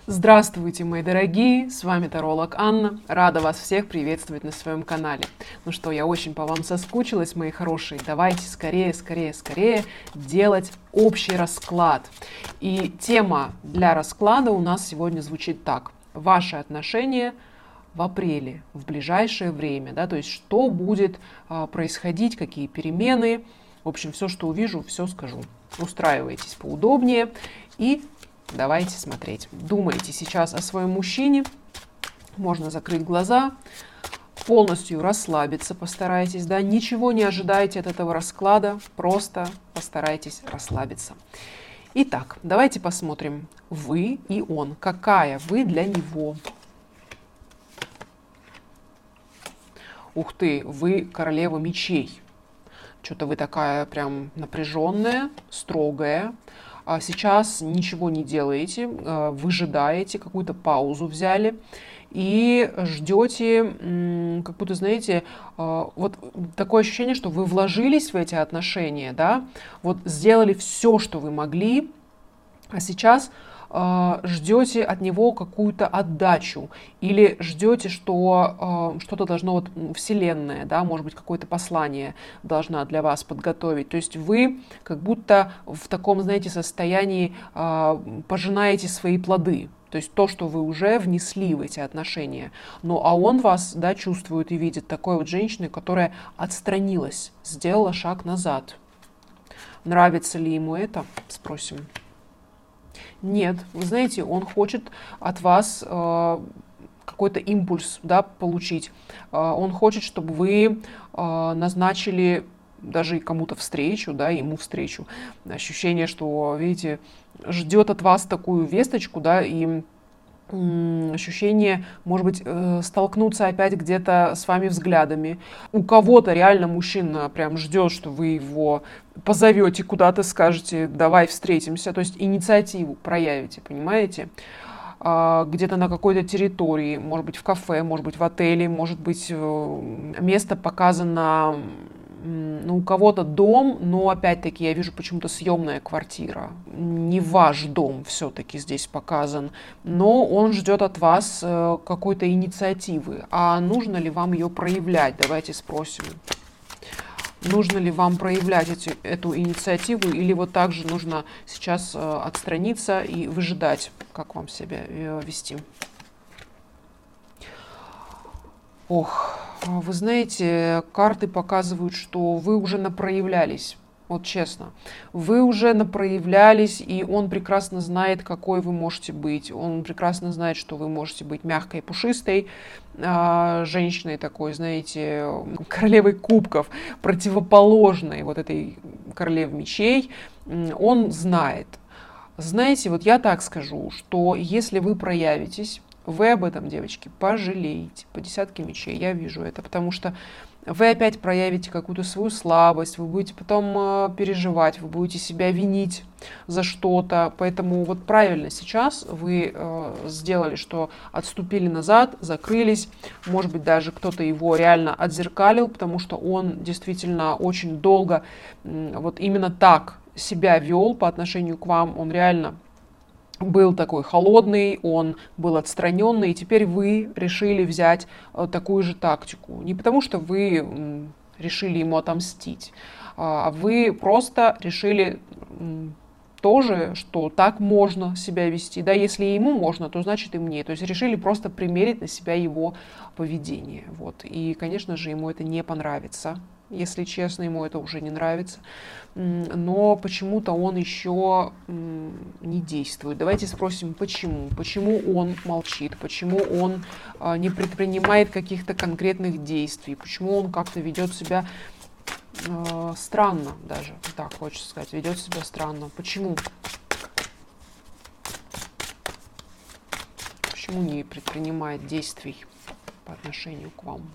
Здравствуйте, мои дорогие! С вами таролог Анна. Рада вас всех приветствовать на своем канале. Ну что, я очень по вам соскучилась, мои хорошие. Давайте скорее делать общий расклад. И тема для расклада у нас сегодня звучит так. Ваши отношения в апреле, в ближайшее время. Да? То есть, что будет происходить, какие перемены. В общем, все, что увижу, все скажу. Устраивайтесь поудобнее и давайте смотреть. Думайте сейчас о своем мужчине. Можно закрыть глаза, полностью расслабиться постарайтесь. Да? Ничего не ожидайте от этого расклада, просто постарайтесь расслабиться. Итак, давайте посмотрим. Вы и он. Какая вы для него? Ух ты, вы королева мечей. Что-то вы такая прям напряженная, строгая. Сейчас ничего не делаете, выжидаете, какую-то паузу взяли и ждете, как будто, знаете, вот такое ощущение, что вы вложились в эти отношения, да, вот сделали все, что вы могли, а сейчас ждете от него какую-то отдачу или ждете, что что-то должно, вот Вселенная, да, может быть, какое-то послание должна для вас подготовить. То есть вы как будто в таком, знаете, состоянии пожинаете свои плоды. То есть то, что вы уже внесли в эти отношения. Ну, а он вас, да, чувствует и видит такой вот женщиной, которая отстранилась, сделала шаг назад. Нравится ли ему это? Спросим. Нет, вы знаете, он хочет от вас какой-то импульс, да, получить. Он хочет, чтобы вы назначили даже и кому-то встречу, да, ему встречу. Ощущение, что, видите, ждет от вас такую весточку, да, и ощущение, может быть, столкнуться опять где-то с вами взглядами. У кого-то реально мужчина прям ждет, что вы его позовете куда-то, скажете, давай встретимся, то есть инициативу проявите, понимаете? Где-то на какой-то территории, может быть, в кафе, может быть, в отеле, может быть, место показано, ну, у кого-то дом, но опять-таки я вижу почему-то съемная квартира. Не ваш дом все-таки здесь показан, но он ждет от вас какой-то инициативы. А нужно ли вам ее проявлять? Давайте спросим. Нужно ли вам проявлять эту инициативу, или вот также нужно сейчас отстраниться и выжидать, как вам себя вести? Ох, вы знаете, карты показывают, что вы уже напроявлялись. Вот честно, вы уже напроявлялись, и он прекрасно знает, какой вы можете быть. Он прекрасно знает, что вы можете быть мягкой, пушистой, женщиной такой, знаете, королевой кубков, противоположной вот этой королеве мечей. Он знает. Знаете, вот я так скажу, что если вы проявитесь, вы об этом, девочки, пожалеете. По десятке мечей я вижу это, потому что вы опять проявите какую-то свою слабость, вы будете потом переживать, вы будете себя винить за что-то. Поэтому вот правильно сейчас вы сделали, что отступили назад, закрылись. Может быть, даже кто-то его реально отзеркалил, потому что он действительно очень долго вот именно так себя вел по отношению к вам. Он реально был такой холодный, он был отстраненный, и теперь вы решили взять такую же тактику. Не потому, что вы решили ему отомстить, а вы просто решили тоже, что так можно себя вести. Да, если ему можно, то значит и мне. То есть решили просто примерить на себя его поведение. Вот. И, конечно же, ему это не понравится. Если честно, ему это уже не нравится. Но почему-то он еще не действует. Давайте спросим, почему? Почему он молчит? Почему он не предпринимает каких-то конкретных действий? Почему он как-то ведет себя странно даже? Так хочется сказать, ведет себя странно. Почему? Почему не предпринимает действий по отношению к вам?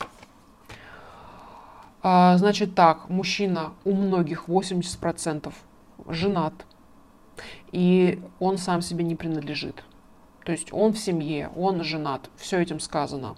Значит так, мужчина у многих 80% женат, и он сам себе не принадлежит. То есть он в семье, он женат, все этим сказано.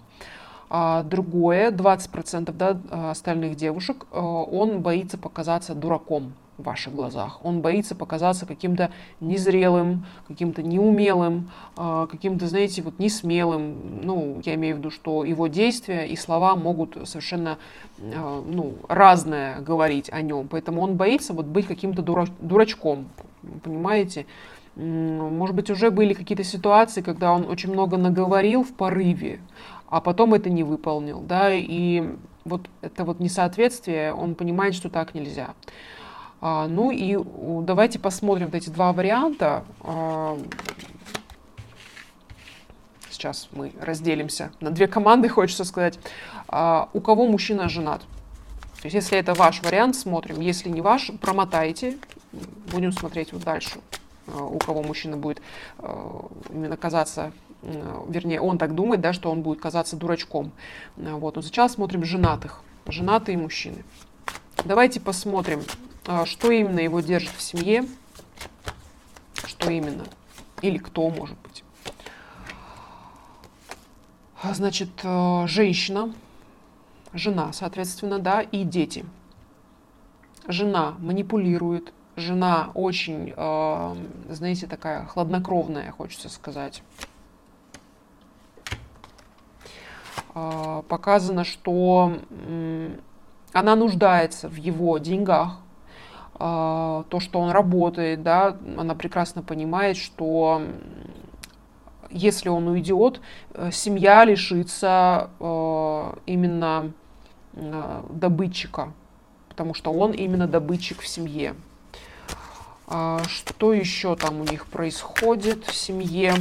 Другое, 20% да, остальных девушек, он боится показаться дураком. в ваших глазах. Он боится показаться каким-то незрелым, каким-то неумелым, каким-то, знаете, вот несмелым. Ну, я имею в виду, что его действия и слова могут совершенно разное говорить о нем. Поэтому он боится вот быть каким-то дурачком, понимаете? Может быть, уже были какие-то ситуации, когда он очень много наговорил в порыве, а потом это не выполнил, да, и вот это вот несоответствие, он понимает, что так нельзя. Ну и давайте посмотрим вот эти два варианта. Сейчас мы разделимся на две команды, хочется сказать. У кого мужчина женат? То есть, если это ваш вариант, смотрим. Если не ваш, промотайте. Будем смотреть вот дальше. У кого мужчина будет именно казаться, вернее, он так думает, да, что он будет казаться дурачком. Вот. Но сейчас смотрим женатых. Женатые мужчины. Давайте посмотрим, что именно его держит в семье. Что именно. Или кто, может быть. Значит, женщина, жена, соответственно, да, и дети. Жена манипулирует, жена очень, знаете, такая хладнокровная, хочется сказать. Показано, что она нуждается в его деньгах, то, что он работает, да, она прекрасно понимает, что если он уйдет, семья лишится именно добытчика, потому что он именно добытчик в семье. Что еще там у них происходит в семье?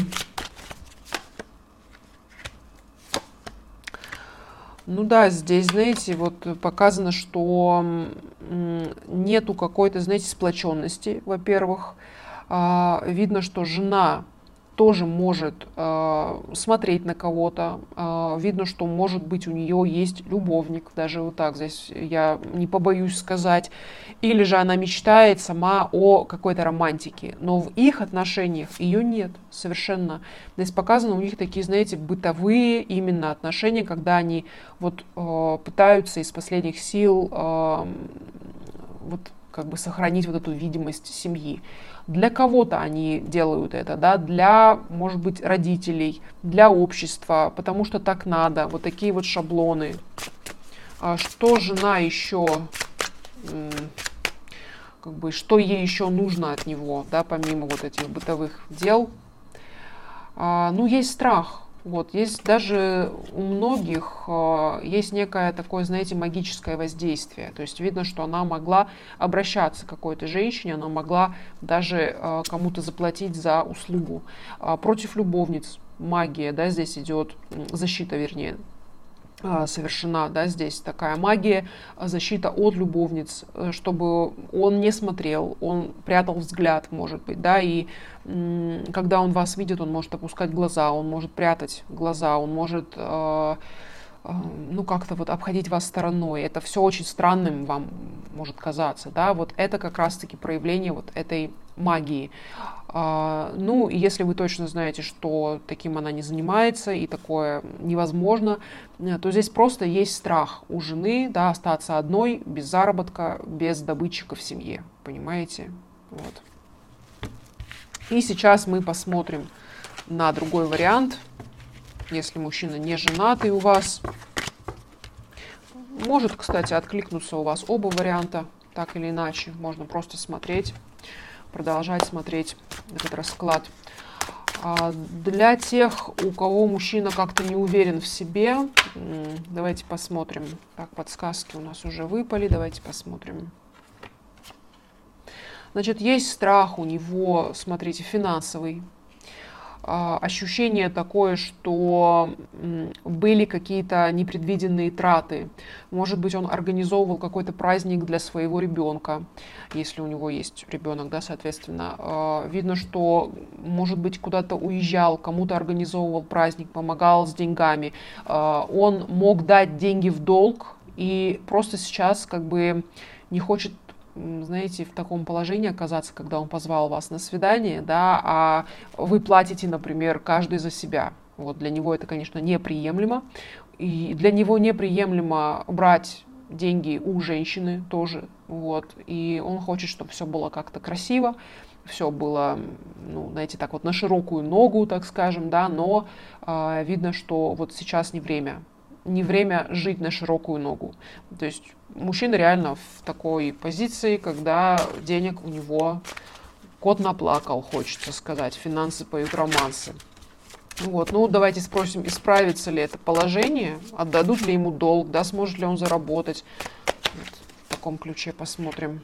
Ну да, здесь, знаете, вот показано, что нету какой-то, знаете, сплоченности, во-первых. Видно, что жена тоже может смотреть на кого-то. Видно, что, может быть, у нее есть любовник, даже вот так здесь я не побоюсь сказать. Или же она мечтает сама о какой-то романтике. Но в их отношениях ее нет совершенно. Здесь показано у них такие, знаете, бытовые именно отношения, когда они вот пытаются из последних сил вот как бы сохранить вот эту видимость семьи. Для кого-то они делают это, да, для, может быть, родителей, для общества, потому что так надо, вот такие вот шаблоны. Что жена еще, как бы, что ей еще нужно от него, да, помимо вот этих бытовых дел? Ну, есть страх. Вот, есть даже у многих есть некое такое, знаете, магическое воздействие. То есть видно, что она могла обращаться к какой-то женщине, она могла даже кому-то заплатить за услугу. Против любовниц магия, да, здесь идет защита, вернее, совершена, да, здесь такая магия, защита от любовниц, чтобы он не смотрел, он прятал взгляд, может быть, да, и когда он вас видит, он может опускать глаза, он может прятать глаза, он может, ну, как-то вот обходить вас стороной. Это все очень странным вам может казаться, да, вот это как раз-таки проявление вот этой магии. Ну, и если вы точно знаете, что таким она не занимается и такое невозможно, то здесь просто есть страх у жены, да, остаться одной, без заработка, без добытчика в семье, понимаете? Вот. И сейчас мы посмотрим на другой вариант. Если мужчина не женатый у вас, может, кстати, откликнуться у вас оба варианта, так или иначе, можно просто смотреть, продолжать смотреть этот расклад. Для тех, у кого мужчина как-то не уверен в себе, давайте посмотрим. Так, подсказки у нас уже выпали, давайте посмотрим. Значит, есть страх у него, смотрите, финансовый. Ощущение такое, что были какие-то непредвиденные траты. Может быть, он организовывал какой-то праздник для своего ребенка, если у него есть ребенок, да, соответственно. Видно, что, может быть, куда-то уезжал, кому-то организовывал праздник, помогал с деньгами. Он мог дать деньги в долг и просто сейчас как бы не хочет, знаете, в таком положении оказаться, когда он позвал вас на свидание, да, а вы платите, например, каждый за себя. Вот для него это, конечно, неприемлемо. И для него неприемлемо брать деньги у женщины тоже, вот, и он хочет, чтобы все было как-то красиво, все было, ну, знаете, так вот на широкую ногу, так скажем, да, но видно, что вот сейчас не время жить на широкую ногу. То есть мужчина реально в такой позиции, когда денег у него кот наплакал, хочется сказать, финансы поют романсы. Вот, ну давайте спросим, исправится ли это положение, отдадут ли ему долг, да, сможет ли он заработать. Вот, в таком ключе посмотрим.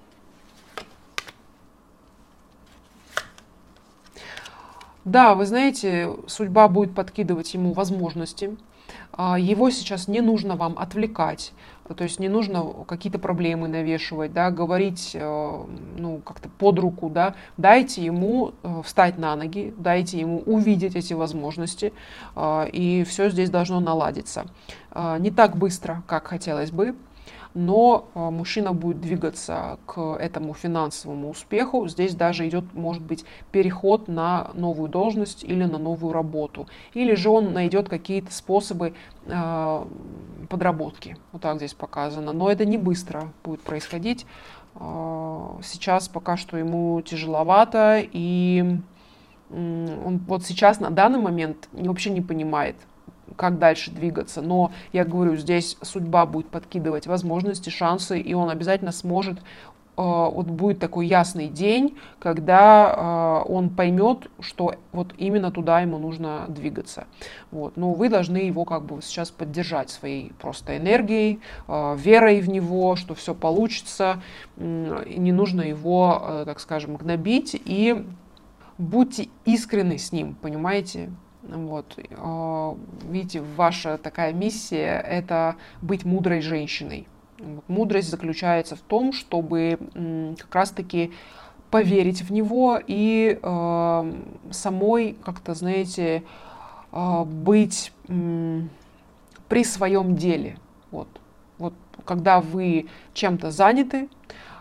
Да, вы знаете, судьба будет подкидывать ему возможности. Его сейчас не нужно вам отвлекать, то есть не нужно какие-то проблемы навешивать, да, говорить, ну, как-то под руку, да. Дайте ему встать на ноги, дайте ему увидеть эти возможности, и все здесь должно наладиться. Не так быстро, как хотелось бы, но мужчина будет двигаться к этому финансовому успеху. Здесь даже идет, может быть, переход на новую должность или на новую работу. Или же он найдет какие-то способы подработки. Вот так здесь показано. Но это не быстро будет происходить. Сейчас пока что ему тяжеловато, и он вот сейчас на данный момент вообще не понимает, как дальше двигаться. Но я говорю, здесь судьба будет подкидывать возможности, шансы, и он обязательно сможет. Вот будет такой ясный день, когда он поймет, что вот именно туда ему нужно двигаться. Вот. Но вы должны его как бы сейчас поддержать своей просто энергией, верой в него, что все получится. И не нужно его, так скажем, гнобить, и будьте искренны с ним, понимаете? Вот. Видите, ваша такая миссия – это быть мудрой женщиной. Вот. Мудрость заключается в том, чтобы как раз-таки поверить в него и самой, как-то, знаете, быть при своем деле. Вот. Вот. Когда вы чем-то заняты,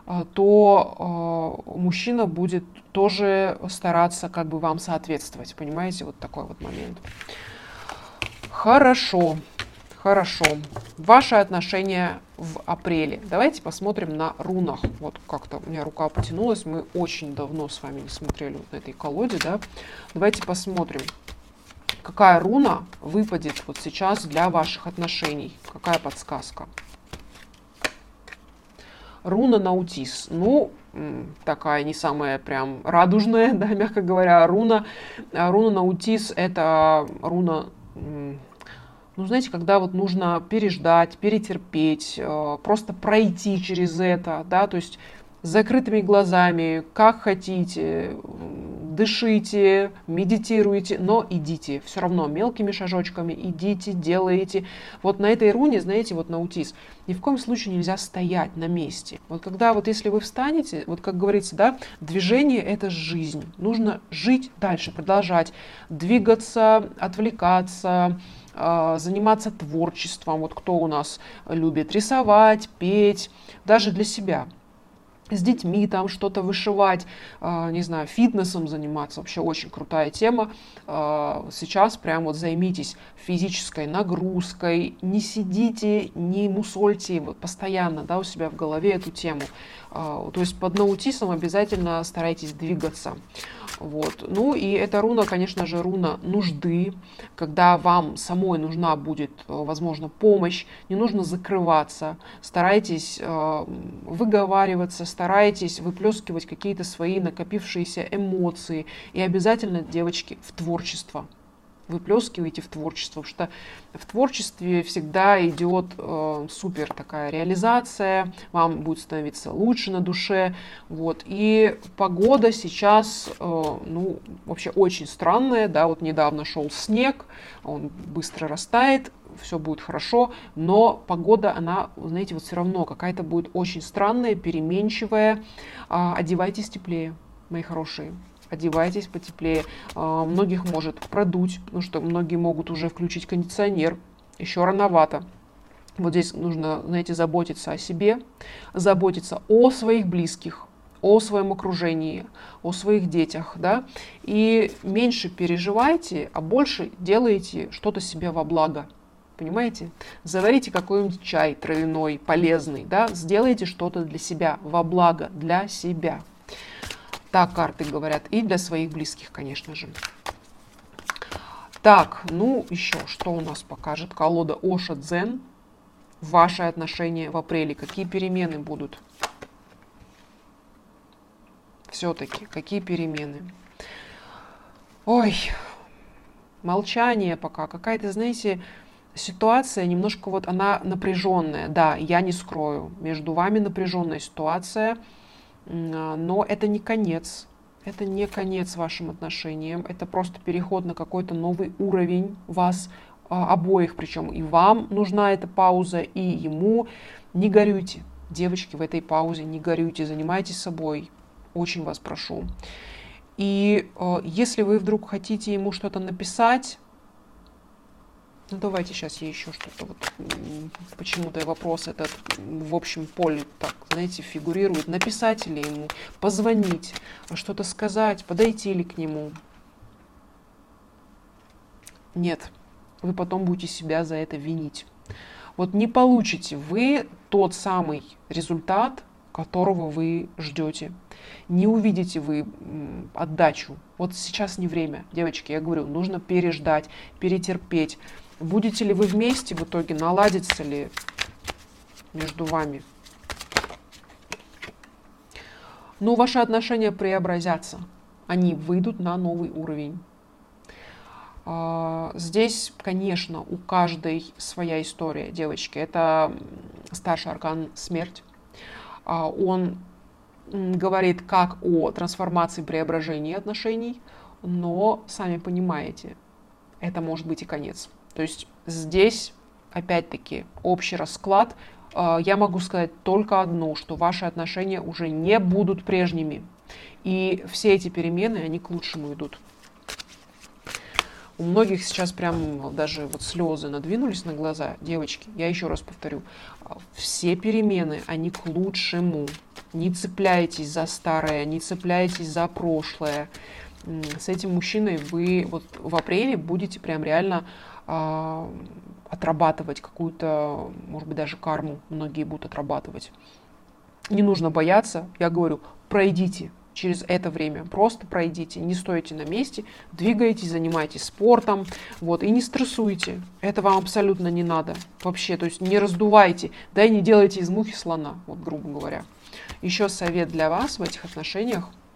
то мужчина будет тоже стараться как бы вам соответствовать. Понимаете, вот такой вот момент. Хорошо, хорошо. Ваши отношения в апреле. Давайте посмотрим на рунах. Вот как-то у меня рука потянулась. Мы очень давно с вами не смотрели вот на этой колоде, да. Давайте посмотрим, какая руна выпадет вот сейчас для ваших отношений. Какая подсказка? Руна Наутис. Ну, такая не самая прям радужная, да, мягко говоря, руна. Руна Наутис — это руна, ну, знаете, когда вот нужно переждать, перетерпеть, просто пройти через это, да, то есть с закрытыми глазами, как хотите, дышите, медитируйте, но идите. Все равно мелкими шажочками идите, делаете. Вот на этой руне, знаете, вот Наутис, ни в коем случае нельзя стоять на месте. Вот когда вот если вы встанете, вот как говорится, да, движение — это жизнь. Нужно жить дальше, продолжать, двигаться, отвлекаться, заниматься творчеством. Вот кто у нас любит рисовать, петь, даже для себя. С детьми там что-то вышивать, не знаю, фитнесом заниматься. Вообще очень крутая тема. Сейчас прям вот займитесь физической нагрузкой. Не сидите, не мусольте вот постоянно, да, у себя в голове эту тему. То есть под Наутисом обязательно старайтесь двигаться. Вот. Ну и эта руна, конечно же, руна нужды, когда вам самой нужна будет, возможно, помощь, не нужно закрываться, старайтесь выговариваться, старайтесь выплескивать какие-то свои накопившиеся эмоции, и обязательно, девочки, в творчество. Выплескивайте в творчество, потому что в творчестве всегда идет супер такая реализация, вам будет становиться лучше на душе. Вот. И погода сейчас, ну, вообще очень странная, да, вот недавно шел снег, он быстро растает, все будет хорошо, но погода, она, знаете, вот все равно какая-то будет очень странная, переменчивая. Одевайтесь теплее, мои хорошие. Одевайтесь потеплее. Многих может продуть, потому что многие могут уже включить кондиционер. Еще рановато. Вот здесь нужно, знаете, заботиться о себе, заботиться о своих близких, о своем окружении, о своих детях, да, и меньше переживайте, а больше делайте что-то себе во благо. понимаете? Заварите какой-нибудь чай травяной, полезный, да, сделайте что-то для себя, во благо, для себя. Так карты говорят, и для своих близких, конечно же. Так, ну еще, что у нас покажет колода Оша Дзен? Ваши отношения в апреле, какие перемены будут? Все-таки, какие перемены? Ой, молчание пока, какая-то, знаете, ситуация немножко вот она напряженная. Да, я не скрою, между вами напряженная ситуация, но это не конец. Это не конец вашим отношениям, это просто переход на какой-то новый уровень вас обоих, причем и вам нужна эта пауза, и ему. Не горюйте, девочки, в этой паузе не горюйте, занимайтесь собой, очень вас прошу. И если вы вдруг хотите ему что-то написать, ну давайте сейчас я еще что-то, вот, почему-то вопрос этот в общем поле, так, знаете, фигурирует. Написать ли ему, позвонить, что-то сказать, подойти ли к нему. Нет, вы потом будете себя за это винить. Вот не получите вы тот самый результат, которого вы ждете. Не увидите вы отдачу. Вот сейчас не время, девочки, я говорю, нужно переждать, перетерпеть. Будете ли вы вместе в итоге, наладится ли между вами? Но ваши отношения преобразятся, они выйдут на новый уровень. Здесь, конечно, у каждой своя история, девочки. Это старший аркан смерть. Он говорит как о трансформации, преображении отношений, но, сами понимаете, это может быть и конец. То есть здесь, опять-таки, общий расклад. Я могу сказать только одно, что ваши отношения уже не будут прежними. И все эти перемены, они к лучшему идут. У многих сейчас прям даже вот слезы надвинулись на глаза. Девочки, я еще раз повторю, все перемены, они к лучшему. Не цепляйтесь за старое, не цепляйтесь за прошлое. С этим мужчиной вы вот в апреле будете прям реально отрабатывать какую-то, может быть, даже карму. Многие будут отрабатывать. Не нужно бояться, я говорю, пройдите через это время, просто пройдите, не стойте на месте, двигайтесь, занимайтесь спортом, вот, и не стрессуйте, это вам абсолютно не надо, вообще, то есть не раздувайте, да и не делайте из мухи слона, вот, грубо говоря. Еще совет для вас в этих отношениях,